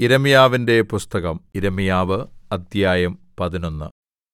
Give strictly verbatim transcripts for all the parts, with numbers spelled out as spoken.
യിരെമ്യാവിന്റെ പുസ്തകം. യിരെമ്യാവ് അദ്ധ്യായം പതിനൊന്ന്.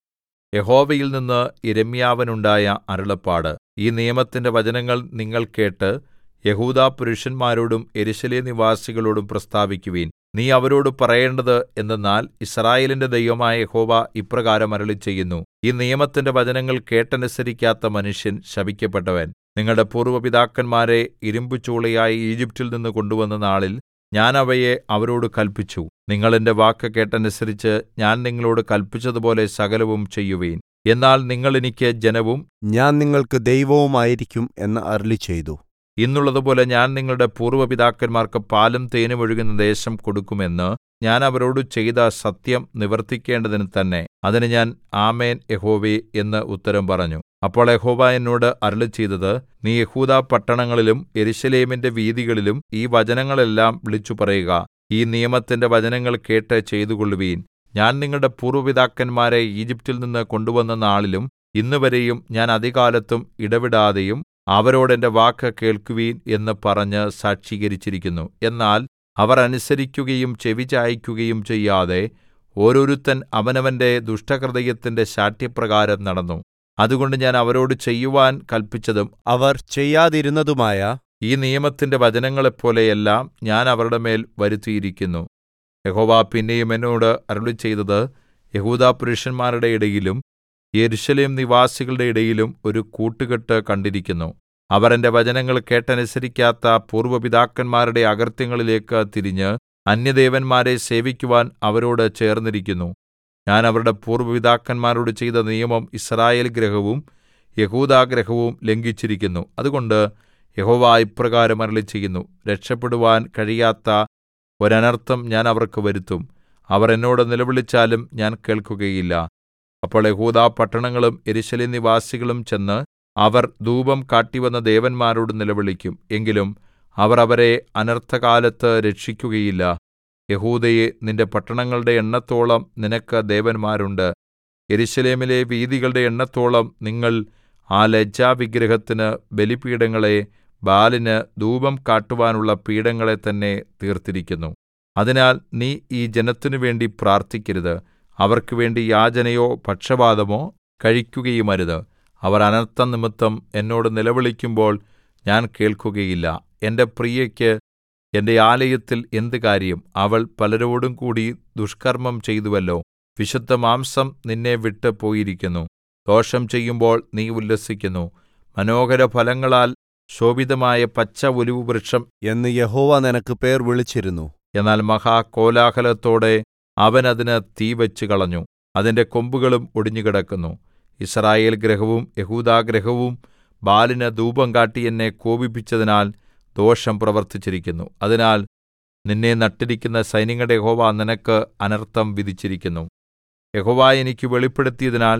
യഹോവയിൽ നിന്ന് യിരെമ്യാവിനുണ്ടായ അരുളപ്പാട്. ഈ നിയമത്തിന്റെ വചനങ്ങൾ നിങ്ങൾ കേട്ട് യെഹൂദാപുരുഷന്മാരോടും യെരൂശലേം നിവാസികളോടും പ്രസ്താവിക്കുവിൻ. നീ അവരോടു പറയേണ്ടത് എന്തെന്നാൽ, യിസ്രായേലിന്റെ ദൈവമായ യഹോവ ഇപ്രകാരം അരുളിച്ചെയ്യുന്നു, ഈ നിയമത്തിന്റെ വചനങ്ങൾ കേട്ടനുസരിക്കാത്ത മനുഷ്യൻ ശപിക്കപ്പെട്ടവൻ. നിങ്ങളുടെ പൂർവ്വ പിതാക്കന്മാരെ ഇരിമ്പുചൂളയായി ഈജിപ്റ്റിൽ നിന്ന് കൊണ്ടുവന്ന നാളിൽ ഞാൻ അവയെ അവരോടു കല്പിച്ചു. നിങ്ങൾ എന്റെ വാക്ക് കേട്ടനുസരിച്ച് ഞാൻ നിങ്ങളോട് കല്പിച്ചതുപോലെ സകലവും ചെയ്യുവിൻ. എന്നാൽ നിങ്ങൾ എനിക്ക് ജനവും ഞാൻ നിങ്ങൾക്ക് ദൈവവുമായിരിക്കും എന്ന് അരുളിച്ചെയ്തു. ഇന്നുള്ളതുപോലെ ഞാൻ നിങ്ങളുടെ പൂർവ്വ പിതാക്കന്മാർക്ക് പാലും തേനും ഒഴുകുന്ന ദേശം കൊടുക്കുമെന്ന് ഞാൻ അവരോടു ചെയ്ത സത്യം നിവർത്തിക്കേണ്ടതിന് തന്നെ. അതിന് ഞാൻ ആമേൻ യഹോവേ എന്ന് ഉത്തരം പറഞ്ഞു. അപ്പോൾ യഹോവ എന്നോട് അരുളിച്ചെയ്തത്, നീ യെഹൂദാ പട്ടണങ്ങളിലും യെരൂശലേമിന്റെ വീഥികളിലും ഈ വചനങ്ങളെല്ലാം വിളിച്ചുപറയുക. ഈ നിയമത്തിന്റെ വചനങ്ങൾ കേട്ട് ചെയ്തുകൊള്ളുവിൻ. ഞാൻ നിങ്ങളുടെ പൂർവ്വ പിതാക്കന്മാരെ ഈജിപ്റ്റിൽ നിന്ന് കൊണ്ടുവന്ന നാളിലും ഇന്നുവരെയും ഞാൻ അതികാലത്തും ഇടവിടാതെയും അവരോട് എന്റെ വാക്ക് കേൾക്കുവിൻ എന്ന് പറഞ്ഞ് സാക്ഷീകരിച്ചിരിക്കുന്നു. എന്നാൽ അവർ അനുസരിക്കുകയും ചെവിചായിക്കുകയും ചെയ്യാതെ ഓരോരുത്തൻ അവനവന്റെ ദുഷ്ടഹൃദയത്തിന്റെ ശാഠ്യപ്രകാരം നടന്നു. അതുകൊണ്ട് ഞാൻ അവരോട് ചെയ്യുവാൻ കല്പിച്ചതും അവർ ചെയ്യാതിരുന്നതുമായ ഈ നിയമത്തിന്റെ വചനങ്ങളെപ്പോലെയെല്ലാം ഞാൻ അവരുടെ മേൽ വരുത്തിയിരിക്കുന്നു. യഹോവ പിന്നെയും എന്നോട് അരുളിച്ചെയ്തത്, യെഹൂദാപുരുഷന്മാരുടെ ഇടയിലും യെരൂശലേം നിവാസികളുടെ ഇടയിലും ഒരു കൂട്ടുകെട്ട് കണ്ടിരിക്കുന്നു. അവർ എന്റെ വചനങ്ങൾ കേട്ടനുസരിക്കാത്ത പൂർവ്വ പിതാക്കന്മാരുടെ അകൃത്യങ്ങളിലേക്ക് തിരിഞ്ഞ് അന്യദേവന്മാരെ സേവിക്കുവാൻ അവരോട് ചേർന്നിരിക്കുന്നു. ഞാൻ അവരുടെ പൂർവ്വ പിതാക്കന്മാരോട് ചെയ്ത നിയമം യിസ്രായേൽ ഗൃഹവും യെഹൂദാഗൃഹവും ലംഘിച്ചിരിക്കുന്നു. അതുകൊണ്ട് യഹോവ ഇപ്രകാരം അരുളിച്ചെയ്യുന്നു, രക്ഷപ്പെടുവാൻ കഴിയാത്ത ഒരനർത്ഥം ഞാൻ അവർക്ക് വരുത്തും. അവർ എന്നോട് നിലവിളിച്ചാലും ഞാൻ കേൾക്കുകയില്ല. അപ്പോൾ യെഹൂദാ പട്ടണങ്ങളും യെരൂശലേം നിവാസികളും ചെന്ന് അവർ ധൂപം കാട്ടിവന്ന ദേവന്മാരോട് നിലവിളിക്കും. എങ്കിലും അവർ അവരെ അനർത്ഥകാലത്ത് രക്ഷിക്കുകയില്ല. യെഹൂദയേ, നിന്റെ പട്ടണങ്ങളുടെ എണ്ണത്തോളം നിനക്ക് ദേവന്മാരുണ്ട്. യെരൂശലേമിലെ വീഥികളുടെ എണ്ണത്തോളം നിങ്ങൾ ആ ലജ്ജാവിഗ്രഹത്തിന് ബലിപീഠങ്ങളെ, ബാലിന് ധൂപം കാട്ടുവാനുള്ള പീഠങ്ങളെ തന്നെ തീർത്തിരിക്കുന്നു. അതിനാൽ നീ ഈ ജനത്തിനു വേണ്ടി പ്രാർത്ഥിക്കരുത്. അവർക്ക് വേണ്ടി യാചനയോ പക്ഷവാദമോ കഴിക്കുകയുമരുത്. അവർ അനർത്ഥം നിമിത്തം എന്നോട് നിലവിളിക്കുമ്പോൾ ഞാൻ കേൾക്കുകയില്ല. എന്റെ പ്രിയയ്ക്ക് എന്റെ ആലയത്തിൽ എന്ത് കാര്യം? അവൾ പലരോടും കൂടി ദുഷ്കർമ്മം ചെയ്തുവല്ലോ. വിശുദ്ധമാംസം നിന്നെ വിട്ട് പോയിരിക്കുന്നു. ദോഷം ചെയ്യുമ്പോൾ നീ ഉല്ലസിക്കുന്നു. മനോഹരഫലങ്ങളാൽ ശോഭിതമായ പച്ച ഒലിവുവൃക്ഷം എന്ന് യഹോവ നിനക്ക് പേർ വിളിച്ചിരുന്നു. എന്നാൽ മഹാകോലാഹലത്തോടെ അവൻ അതിന് തീ വെച്ചുകളഞ്ഞു. അതിന്റെ കൊമ്പുകളും ഒടിഞ്ഞുകിടക്കുന്നു. യിസ്രായേൽ ഗൃഹവും യെഹൂദാഗൃഹവും ബാലിന് ധൂപം കാട്ടി എന്നെ കോപിപ്പിച്ചതിനാൽ ദോഷം പ്രവർത്തിച്ചിരിക്കുന്നു. അതിനാൽ നിന്നെ നട്ടിരിക്കുന്ന സൈന്യങ്ങളുടെ യഹോവ നിനക്ക് അനർത്ഥം വിധിച്ചിരിക്കുന്നു. യഹോവ എനിക്ക് വെളിപ്പെടുത്തിയതിനാൽ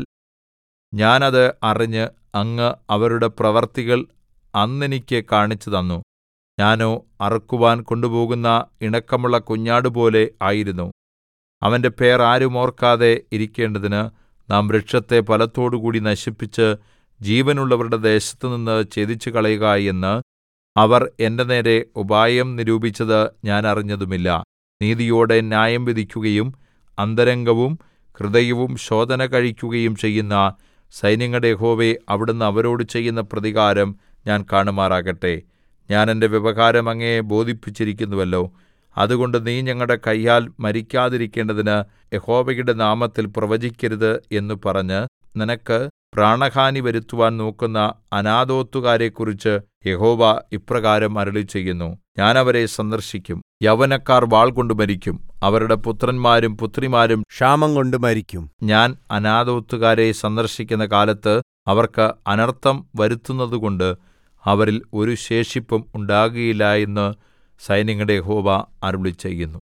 ഞാൻ അത് അറിഞ്ഞ് അങ്ങ് അവരുടെ പ്രവർത്തികൾ അന്നെനിക്ക് കാണിച്ചു തന്നു. ഞാനോ അറുക്കുവാൻ കൊണ്ടുപോകുന്ന ഇണക്കമുള്ള കുഞ്ഞാടുപോലെ ആയിരുന്നു. അവന്റെ പേർ ആരും ഓർക്കാതെ ഇരിക്കേണ്ടതിന് നാം വൃക്ഷത്തെ ഫലത്തോടുകൂടി നശിപ്പിച്ച് ജീവനുള്ളവരുടെ ദേശത്തുനിന്ന് ഛേദിച്ചുകളയുക എന്ന് അവർ എന്റെ നേരെ ഉപായം നിരൂപിച്ചത് ഞാൻ അറിഞ്ഞതുമില്ല. നീതിയോടെ ന്യായം വിധിക്കുകയും അന്തരംഗവും ഹൃദയവും ശോധന കഴിക്കുകയും ചെയ്യുന്ന സൈന്യങ്ങളുടെ യഹോവേ, അവിടുന്ന് അവരോട് ചെയ്യുന്ന പ്രതികാരം ഞാൻ കാണുമാറാകട്ടെ. ഞാൻ എന്റെ വ്യവഹാരം അങ്ങയെ ബോധിപ്പിച്ചിരിക്കുന്നുവല്ലോ. അതുകൊണ്ട് നീ ഞങ്ങളുടെ കയ്യാൽ മരിക്കാതിരിക്കേണ്ടതിന് യഹോവയുടെ നാമത്തിൽ പ്രവചിക്കരുത് എന്ന് പറഞ്ഞ് നിനക്ക് പ്രാണഹാനി വരുത്തുവാൻ നോക്കുന്ന അനാഥോത്തുകാരെക്കുറിച്ച് യഹോവ ഇപ്രകാരം അരുളിച്ചെയ്യുന്നു, ഞാൻ അവരെ സന്ദർശിക്കും. യൗവനക്കാർ വാൾകൊണ്ട് മരിക്കും. അവരുടെ പുത്രന്മാരും പുത്രിമാരും ക്ഷാമം കൊണ്ട് മരിക്കും. ഞാൻ അനാഥോത്തുകാരെ സന്ദർശിക്കുന്ന കാലത്ത് അവർക്ക് അനർത്ഥം വരുത്തുന്നതുകൊണ്ട് അവരിൽ ഒരു ശേഷിപ്പും ഉണ്ടാകുകയില്ല എന്ന് സൈന്യങ്ങളുടെ യഹോവ അരുളിച്ചെയ്യുന്നു.